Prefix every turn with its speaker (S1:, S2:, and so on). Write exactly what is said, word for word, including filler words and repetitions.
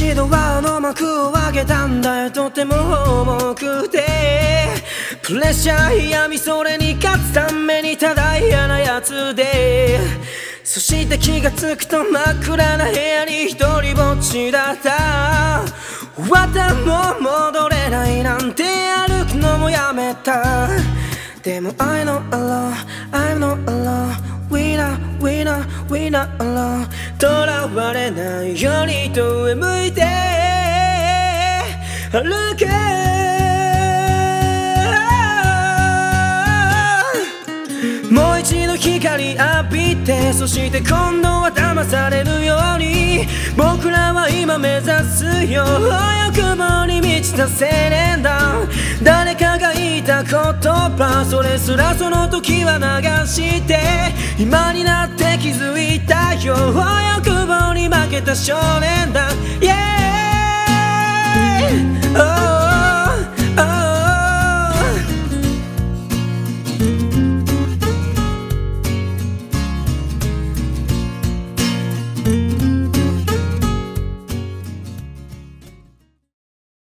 S1: 一度はあの幕を開けたんだよ、とても重くて。プレッシャーやみそれに勝つためにただ嫌なやつで、そして気がつくと真っ暗な部屋に一人ぼっちだった。終わったらもう戻れないなんて歩くのもやめた。でも I know alone, I'm not alone, we not, we not, we not alone。 囚われないようにと上向いて歩け。もう一度光浴びて、そして今度は騙されるように、僕らは今目指すよ欲望に満ちた青年だ。誰かが言いた言葉、それすらその時は流して、今になって気づいたよ欲望に負けた少年だ。Yeah! Oh